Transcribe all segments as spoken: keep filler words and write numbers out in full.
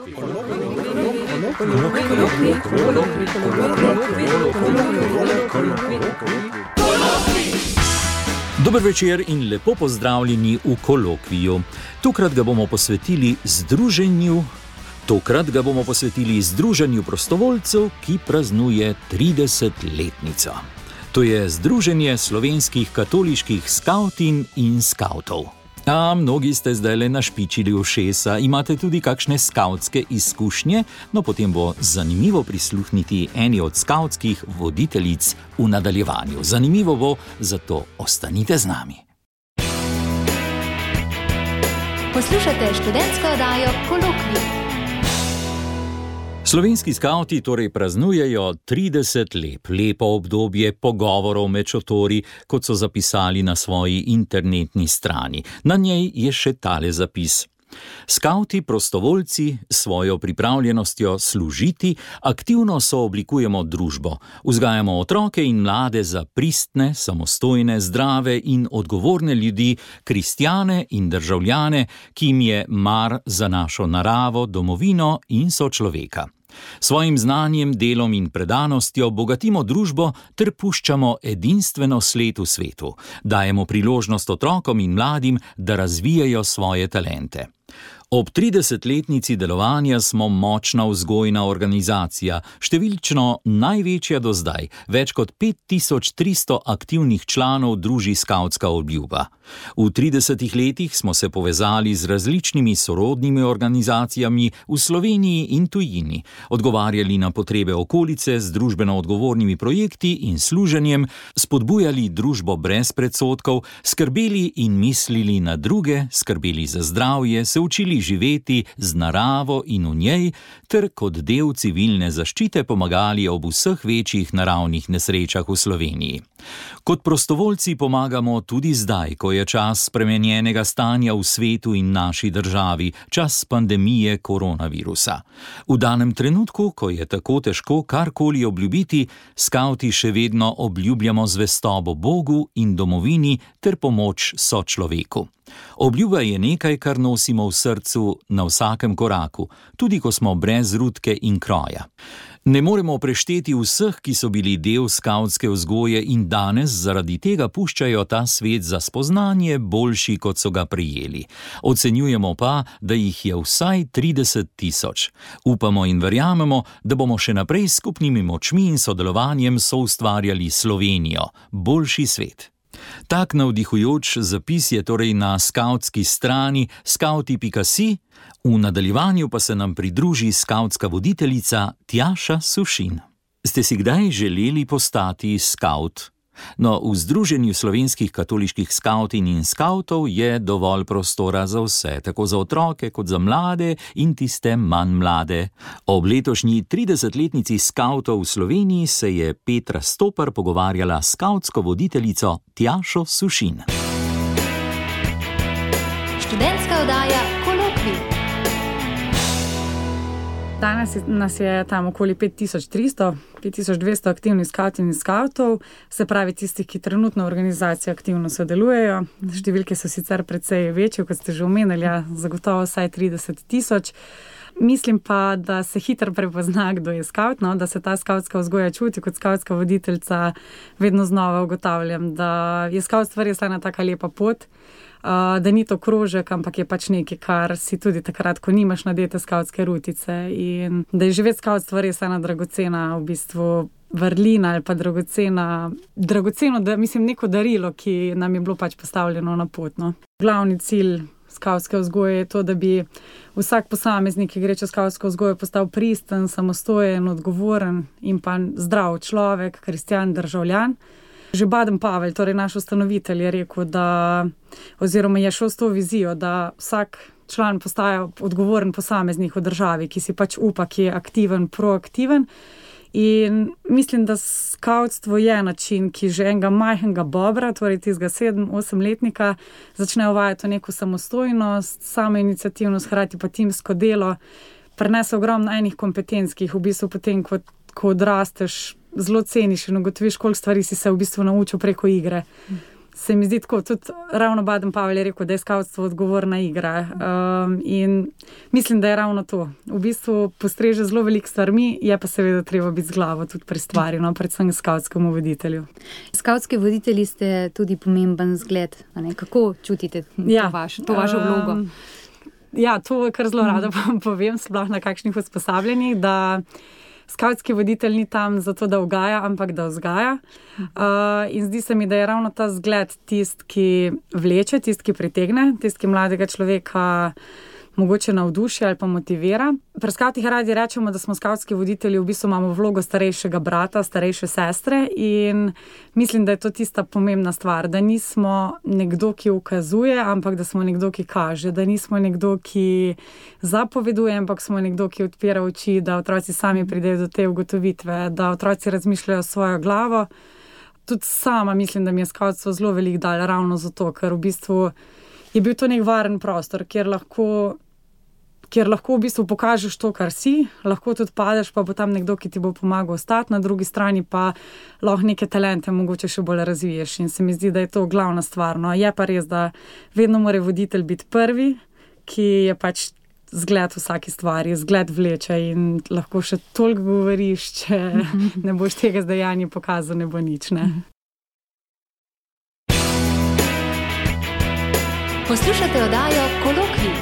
Dober večer in lepo pozdravljeni v kolokviju. Tokrat ga bomo posvetili združenju, tokrat ga bomo posvetili združenju prostovoljcev, ki praznuje tridesetletnico. To je Združenje slovenskih katoliških skavtin in skavtov. A mnogi ste zdajle našpičili ušesa, imate tudi kakšne skavtske izkušnje, no potem bo zanimivo prisluhniti eni od skavtskih voditeljic v nadaljevanju. Zanimivo bo, zato ostanite z nami. Poslušate študentsko oddajo Kolokvij. Slovenski skavti torej praznujejo trideset let, lepo obdobje pogovorov med šotori, kot so zapisali na svoji internetni strani. Na njej je še tale zapis. Skavti prostovoljci s svojo pripravljenostjo služiti aktivno sooblikujemo družbo, vzgajamo otroke in mlade za pristne, samostojne, zdrave in odgovorne ljudi, kristjane in državljane, ki jim je mar za našo naravo, domovino in sočloveka. Svojim znanjem, delom in predanostjo bogatimo družbo ter puščamo edinstveno sled v svetu. Dajemo priložnost otrokom in mladim, da razvijajo svoje talente. Ob tridesetletnici delovanja smo močna vzgojna organizacija, številčno največja do zdaj, več kot pet tisoč tristo aktivnih članov druži skavtska obljuba. V tridesetih letih smo se povezali z različnimi sorodnimi organizacijami v Sloveniji in tujini, odgovarjali na potrebe okolice z družbeno odgovornimi projekti in služenjem, spodbujali družbo brez predsodkov, skrbeli in mislili na druge, skrbeli za zdravje, se učili živeti z naravo in v njej, ter kot del civilne zaščite pomagali ob vseh večjih naravnih nesrečah v Sloveniji. Kot prostovoljci pomagamo tudi zdaj, ko je čas spremenjenega stanja v svetu in naši državi, čas pandemije koronavirusa. V danem trenutku, ko je tako težko karkoli obljubiti, skavti še vedno obljubljamo zvestobo Bogu in domovini ter pomoč sočloveku. Obljuba je nekaj, kar nosimo v srcu na vsakem koraku, tudi ko smo brez rutke in kroja. Ne moremo prešteti vseh, ki so bili del skavtske vzgoje in danes zaradi tega puščajo ta svet za spoznanje boljši, kot so ga prijeli. Ocenjujemo pa, da jih je vsaj trideset tisoč. Upamo in verjamemo, da bomo še naprej s skupnimi močmi in sodelovanjem soustvarjali Slovenijo, boljši svet. Tak navdihujoč zapis je torej na skavtski strani skavti pika si, v nadaljevanju pa se nam pridruži skavtska voditeljica Tjaša Sušin. Ste si kdaj želeli postati skavt? No, v Združenju slovenskih katoliških skavtin in skavtov je dovolj prostora za vse, tako za otroke kot za mlade in tiste manj mlade. Ob letošnji tridesetletnici skavtov v Sloveniji se je Petra Stopar pogovarjala s skavtsko voditeljico Tjašo Sušin. Študentska oddaja Kolokvij. Danes nas je tam okoli pet tisoč tristo, pet tisoč dvesto aktivnih skavtin in skavtov, se pravi tistih, ki trenutno v organizaciji aktivno sodelujejo. Številke so sicer precej večje, kot ste že omenili, ja, zagotovo vsaj trideset tisoč. Mislim pa, da se hitro prepozna, kdo je skavt, no, da se ta skavtska vzgoja čuti. Kot skavtska voditeljica vedno znova ugotavljam, da je skavtstvo res ena taka lepa pot, Uh, da ni to krožek, ampak je pač nekaj, kar si tudi takrat, ko nimaš nadete skavtske rutice, in da je živeti skavtstvo res ena dragocena v bistvu vrlina ali pa dragocena, dragoceno, da mislim neko darilo, ki nam je bilo pač postavljeno na pot, no. Glavni cilj skavtske vzgoje je to, da bi vsak posameznik, ki gre čez skavtsko vzgojo, postal pristen, samostojen, odgovoren in pa zdrav človek, kristjan, državljan. Že Baden Pavel, torej naš ustanovitelj, je rekel, da, oziroma je šel s to vizijo, da vsak član postaja odgovoren posameznik v državi, ki si pač upa, ki je aktiven, proaktiven. In mislim, da skavtstvo je način, ki že enega majhnega bobra, torej tistega sedem, osemletnika, začne uvajati neko samostojnost, samoiniciativnost, hkrati pa timsko delo, prenese ogromno enih kompetenc, ki jih v bistvu potem, ko, ko odrasteš, zelo ceniš in ugotoviš, koliko stvari si se v bistvu naučil preko igre. se mi zdi tako, tudi ravno Baden-Powell je rekel, da je skavtstvo odgovorna igra. Um, in mislim, da je ravno to. V bistvu postreže zelo veliko stvarmi, je pa seveda treba biti z glavo tudi pri stvari, no, predvsem skavtskemu voditelju. Skavtski voditelji ste tudi pomemben zgled. Ne? Kako čutite ja, to, vaš, to vašo vlogo? Um, ja, to kar zelo rada vam povem, sploh na kakšnih usposabljanjih, da skavtski voditelj ni tam zato, da ugaja, ampak da vzgaja. Uh, in zdi se mi, da je ravno ta zgled tist, ki vleče, tist, ki pritegne, tist, ki mladega človeka mogoče navduši ali pa motivira. Pri skavtih radi rečemo, da smo skavtski voditelji, v bistvu imamo vlogo starejšega brata, starejše sestre in mislim, da je to tista pomembna stvar, da nismo nekdo, ki ukazuje, ampak da smo nekdo, ki kaže, da nismo nekdo, ki zapoveduje, ampak smo nekdo, ki odpira oči, da otroci sami pridejo do te ugotovitve, da otroci razmišljajo svojo glavo. Tudi sama mislim, da mi je skavtstvo zelo veliko dalo ravno zato, ker v bistvu je bil to nek varen prostor, kjer lahko kjer lahko v bistvu pokažeš to, kar si, lahko tudi padeš, pa bo tam nekdo, ki ti bo pomagal ostati, na drugi strani pa lahko neke talente mogoče še bolj razviješ in se mi zdi, da je to glavna stvar. No, je pa res, da vedno mora voditelj biti prvi, ki je pač zgled vsaki stvari, zgled vleče in lahko še toliko govoriš, če ne boš tega z dejanji pokazal, ne bo nič, ne. Poslušate oddajo Kolokvij.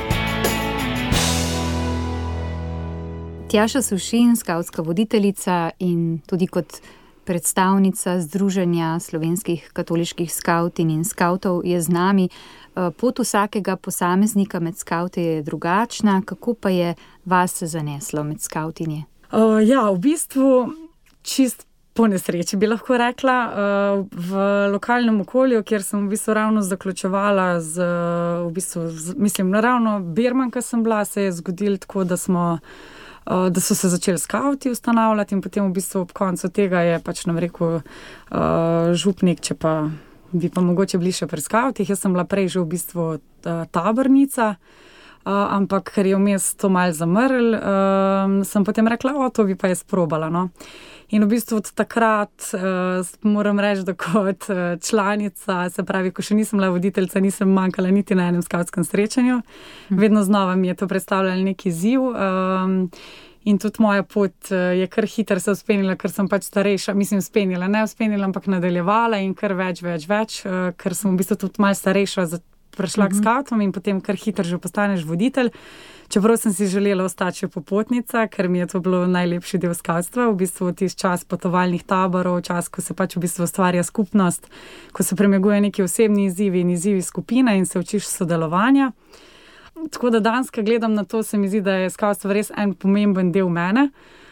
Tjaša Sušin, skavtska voditeljica in tudi kot predstavnica Združenja slovenskih katoliških skavtin in skavtov je z nami. Pot vsakega posameznika med skavte je drugačna. Kako pa je vas zaneslo med skavtinje? Uh, ja, v bistvu čist po nesreči bi lahko rekla. Uh, v lokalnem okolju, kjer sem v bistvu ravno zaključevala z, v bistvu, z, mislim, ravno Birmanka sem bila, se je zgodilo tako, da smo da so se začeli skavti ustanavljati in potem v bistvu ob koncu tega je pač nam rekel uh, župnik, če pa bi pa mogoče bili še pri skavtih. Jaz sem bila prej že v bistvu tabornica, uh, ampak ker je vmes to malo zamrl, uh, sem potem rekla, o, to bi pa jaz probala, no. In v bistvu od takrat uh, moram reči, da kot uh, članica, se pravi, ko še nisem bila voditeljica, nisem manjkala niti na enem skavtskem srečanju. Vedno znova mi je to predstavljalo neki izziv. Um, in tudi moja pot uh, je kar hitro se uspenila, ker sem pač starejša, mislim, uspenila, ne uspenila, ampak nadaljevala in kar več, več, več, uh, ker sem v bistvu tudi malo starejša za prišla k skavtom in potem kar hitro že postaneš voditelj. Čeprav sem si želela ostati še popotnica, ker mi je to bilo najlepši del skavtstva, v bistvu tisti čas potovalnih taborov, čas, ko se pač v bistvu ustvarja skupnost, ko se premaguje neki osebni izzivi in izzivi skupine in se učiš sodelovanja. Tako da danes, ko gledam na to, se mi zdi, da je skavtstvo res en pomemben del mene.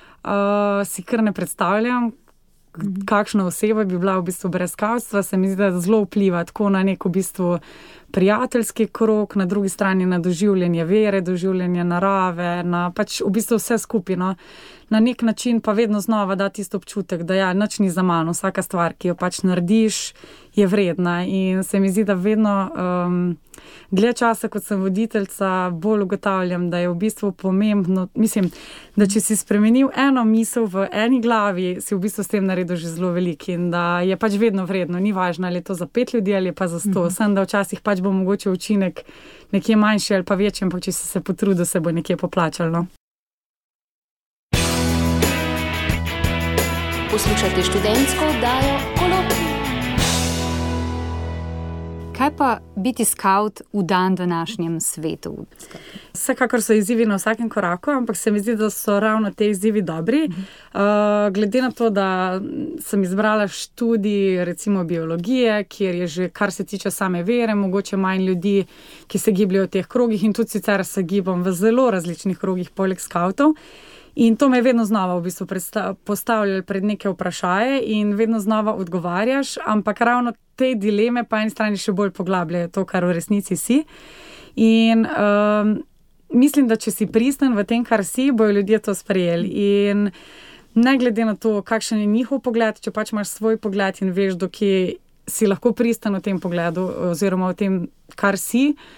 Uh, si kar ne predstavljam, kakšna oseba bi bila v bistvu brez skavtstva. Se mi zdi, da zelo vpliva tako na nek v bistvu prijateljski krog, na drugi strani na doživljanje vere, doživljanje narave, na pač v bistvu vse skupaj, no. Na nek način pa vedno znova da tisto občutek, da ja, nič ni za mano, vsaka stvar, ki jo pač narediš, je vredna in se mi zdi, da vedno um, dlje časa, kot sem voditeljica, bolj ugotavljam, da je v bistvu pomembno, mislim, da če si spremenil eno misel v eni glavi, si v bistvu s tem naredil že zelo veliko in da je pač vedno vredno, ni važno, ali je to za pet ljudi ali pa za sto, sem da včasih pač bo mogoče učinek nekje manjši ali pa večji, ampak če si se potrudil, se bo nekje poplačalo. Poslušate študentsko oddajo Kolokvij. Kaj pa biti skavt v dan današnjem svetu? Vsekakor so izzivi na vsakem koraku, ampak se mi zdi, da so ravno te izzivi dobri. Uh, glede na to, da sem izbrala študij recimo biologije, kjer je že, kar se tiče same vere, mogoče manj ljudi, ki se gibljajo v teh krogih in tudi sicer se gibam v zelo različnih krogih poleg skavtov. In to me je vedno znova v bistvu postavljali pred neke vprašaje in vedno znova odgovarjaš, ampak ravno te dileme pa eni strani še bolj poglabljajo to, kar v resnici si. In um, mislim, da če si pristen v tem, kar si, bojo ljudje to sprejeli. In ne glede na to, kakšen je njihov pogled, če pač imaš svoj pogled in veš, dokje si lahko pristen v tem pogledu oziroma v tem, kar si,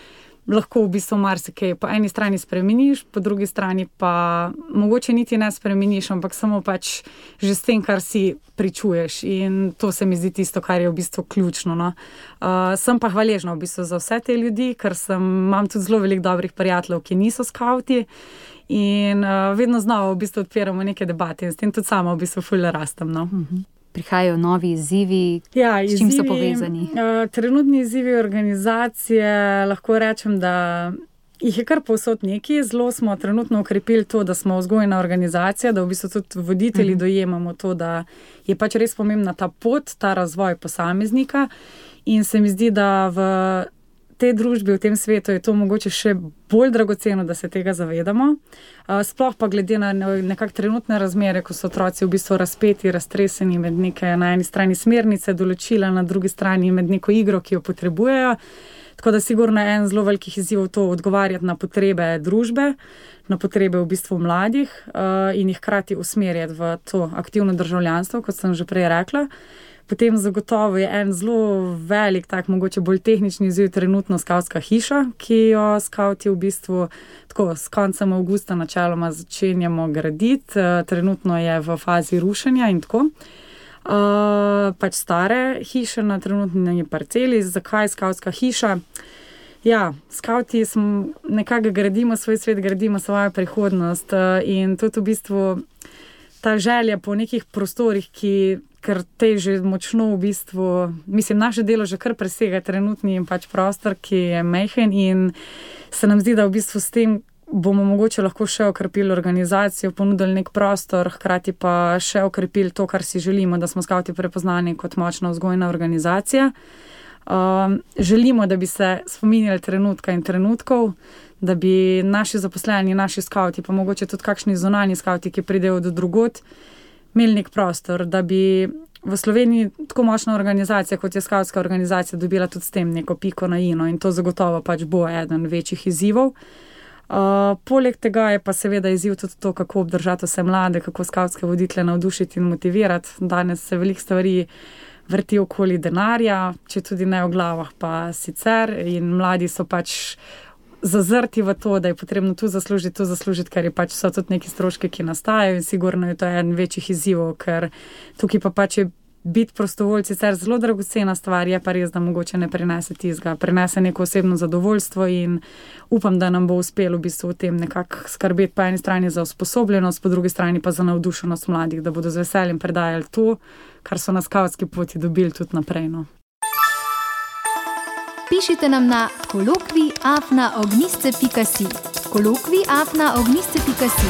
lahko v bistvu marsikaj po eni strani spremeniš, po drugi strani pa mogoče niti ne spremeniš, ampak samo pač že s tem, kar si pričuješ, in to se mi zdi tisto, kar je v bistvu ključno, no. Uh, sem pa hvaležna v bistvu za vse te ljudi, ker sem, imam tudi zelo veliko dobrih prijateljev, ki niso skavti, in uh, vedno znova v bistvu odpiramo neke debate in s tem tudi sama v bistvu ful rastem, no. Mhm. Prihajajo novi izzivi, ja, s čim izzivi, so povezani? Uh, trenutni izzivi organizacije, lahko rečem, da jih je kar povsod nekaj. Zelo smo trenutno ukrepili to, da smo vzgojna organizacija, da v bistvu tudi voditelji uh-huh. dojemamo to, da je pač res pomembna ta pot, ta razvoj posameznika, in se mi zdi, da v tej družbi, v tem svetu je to mogoče še bolj dragoceno, da se tega zavedamo. Sploh pa glede na nekak trenutne razmere, ko so otroci v bistvu razpeti, raztreseni med neke na eni strani smernice, določila, na drugi strani med neko igro, ki jo potrebujejo. Tako da sigurno je en zelo velikih izzivov to odgovarjati na potrebe družbe, na potrebe v bistvu mladih in jih hkrati usmerjati v to aktivno državljanstvo, kot sem že prej rekla. Potem zagotovo je en zelo velik, tak mogoče bolj tehnični izziv trenutno skavtska hiša, ki jo skavti v bistvu tako s koncem avgusta načeloma začenjamo graditi. Trenutno je v fazi rušenja in tako. Uh, pač stare hiše na trenutni parceli. Zakaj skavtska hiša? Ja, skavti smo, nekako gradimo svoj svet, gradimo svojo prihodnost in tudi v bistvu ta želja po nekih prostorih, ki ker te že močno v bistvu, mislim, naše delo že kar presega trenutni pač prostor, ki je majhen, in se nam zdi, da v bistvu s tem bomo mogoče lahko še okrepili organizacijo, ponudili nek prostor, hkrati pa še okrepili to, kar si želimo, da smo skavti prepoznani kot močna vzgojna organizacija. Um, želimo, da bi se spominjali trenutka in trenutkov, da bi naši zaposleni, naši skavti, pa mogoče tudi kakšni zunanji skavti, ki pridejo do drugod, imeli nek prostor, da bi v Sloveniji tako močna organizacija, kot je skavtska organizacija, dobila tudi s tem neko piko na i, in to zagotovo pač bo eden večjih izzivov. Uh, poleg tega je pa seveda izziv tudi to, kako obdržati vse mlade, kako skavtske voditelje navdušiti in motivirati. Danes se veliko stvari vrti okoli denarja, če tudi ne v glavah, pa sicer, in mladi so pač zazrti v to, da je potrebno tu zaslužiti, tu zaslužiti, ker je pač so tudi neki stroški, ki nastajajo, in sigurno je to en večjih izzivov, ker tukaj pa pač je biti prostovoljci sicer zelo dragocena stvar, je pa res, da mogoče ne prinese tizga, prinese neko osebno zadovoljstvo, in upam, da nam bo uspelo v bistvu v tem nekako skrbeti po eni strani za usposobljenost, po drugi strani pa za navdušenost mladih, da bodo z veseljem predajali to, kar so na skavtski poti dobili tudi naprej, no. Pišite nam na kolokvij afna ognjišče pika si. kolokvij afna ognjišče pika si.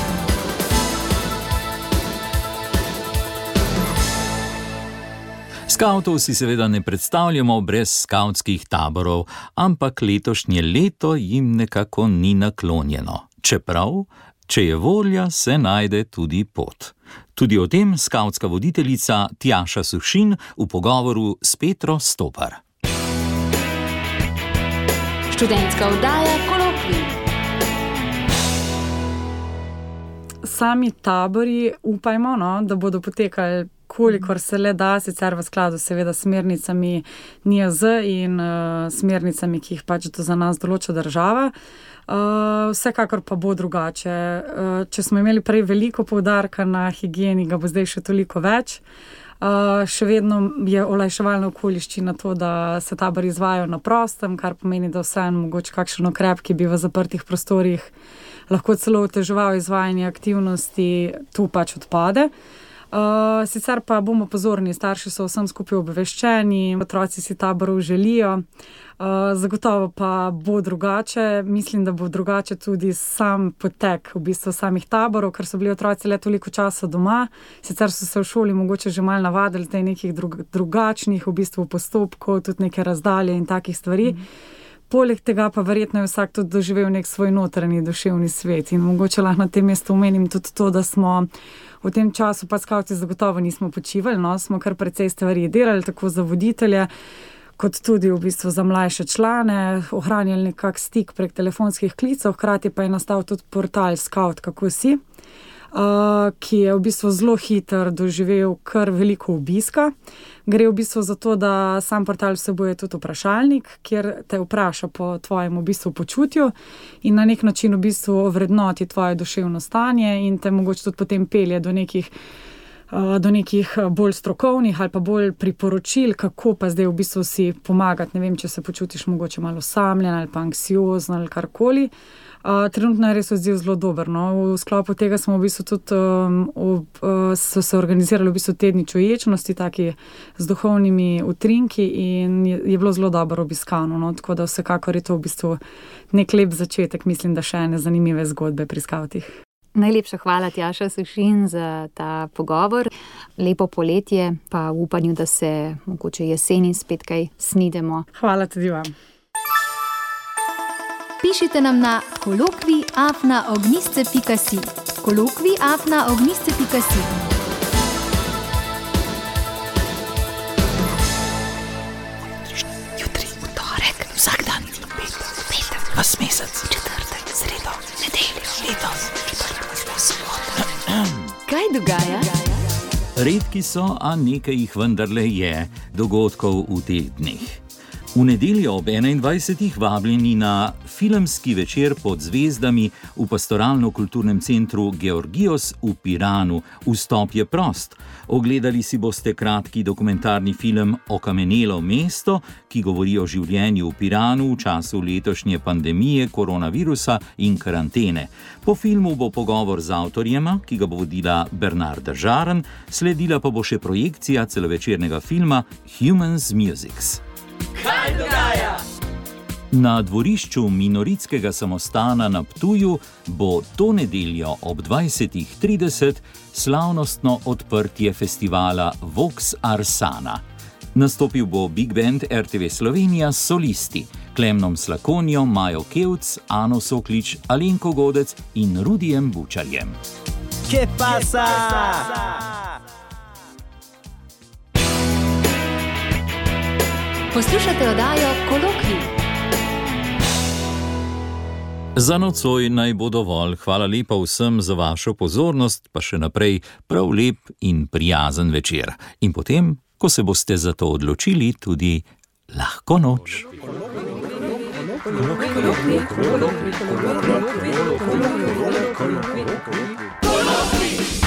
Skavtov si seveda ne predstavljamo brez skavtskih taborov, ampak letošnje leto jim nekako ni naklonjeno. Čeprav, če je volja, se najde tudi pot. Tudi o tem skavtska voditeljica Tjaša Sušin v pogovoru s Petro Stopar. Študentska oddaja Kolokvij. Sami tabori upajmo, no, da bodo potekali kolikor se le da, sicer v skladu seveda s smernicami N I A Z in uh, smernicami, ki jih pač za nas določa država. Uh, vsekakor pa bo drugače. Uh, če smo imeli prej veliko poudarka na higieni, ga bo zdaj še toliko več. Uh, še vedno je olajševalna okoliščina to, da se tabori izvajajo na prostem, kar pomeni, da vseeno mogoče kakšen ukrep, ki bi v zaprtih prostorih lahko celo oteževal izvajanje aktivnosti, tu pač odpade. Uh, sicer pa bomo pozorni, starši so vsem skupaj obveščeni, otroci si taborov želijo, uh, zagotovo pa bo drugače. Mislim, da bo drugače tudi sam potek v bistvu samih taborov, ker so bili otroci le toliko časa doma, sicer so se v šoli mogoče že malo navadili tej nekih drug, drugačnih v bistvu postopkov, tudi neke razdalje in takih stvari. Mm. Poleg tega pa verjetno je vsak tudi doživel nek svoj notranji duševni svet, in mogoče lahko na tem mestu omenim tudi to, da smo v tem času pa skavti zagotovo nismo počivali, no, smo kar precej stvari delali, tako za voditelje, kot tudi v bistvu za mlajše člane, ohranjali nekak stik prek telefonskih klicev, hkrati pa je nastal tudi portal Skavt, kako si. ki je v bistvu zelo hiter doživel kar veliko obiska. Gre v bistvu za to, da sam portal vsebuje tudi vprašalnik, kjer te vpraša po tvojem v bistvu počutju in na nek način v bistvu vrednoti tvoje duševno stanje in te mogoče tudi potem pelje do nekih do nekih bolj strokovnih ali pa bolj priporočil, kako pa zdaj v bistvu si pomagati. Ne vem, če se počutiš mogoče malo osamljen ali pa anksiozno ali karkoli. Uh, trenutno je res odziv zelo dober. No? V sklopu tega smo v bistvu tudi um, ob, uh, so se organizirali v bistvu tedni čuječnosti, taki z duhovnimi utrinki in je, je bilo zelo dobro obiskano. No? Tako da vsekakor je to v bistvu nek lep začetek, mislim, da še ene zanimive zgodbe pri skavtih. Najlepša hvala, Tjaša Sušin, za ta pogovor. Lepo poletje, pa v upanju, da se mogoče jeseni spet kaj snidemo. Hvala tudi vam. Pišite nam na kolokvij afna ognjišče pika si. kolokvij afna ognjišče pika si. Jutri, v torek, vsak dan, petek, vas mesec, četrtek, sredo, nedeljo, letos, Kaj dogaja? Redki so, a nekaj jih vendarle je dogodkov v teh dneh. V nedeljo ob enaindvajsetih vabljeni na filmski večer pod zvezdami v pastoralno-kulturnem centru Georgios v Piranu. Vstop je prost. Ogledali si boste kratki dokumentarni film Okamenelo mesto, ki govori o življenju v Piranu v času letošnje pandemije koronavirusa in karantene. Po filmu bo pogovor z avtorjema, ki ga bo vodila Bernarda Žaran, sledila pa bo še projekcija celovečernega filma Humans Musics. Kaj dogaja? Na dvorišču Minoritskega samostana na Ptuju bo to nedeljo ob dvajsetih trideset slavnostno odprtje festivala Vox Arsana. Nastopil bo Big Band R T V Slovenija s solisti Klemnom Slakonjo, Majo Kevc, Ano Soklič, Alenko Godec in Rudijem Bučarjem. ¿Qué pasa? Poslušate oddajo Kolokvij. Za nocoj naj bo dovolj. Hvala lepa vsem za vašo pozornost, pa še naprej prav lep in prijazen večer. In potem, ko se boste za to odločili, tudi lahko noč. Kolokvij.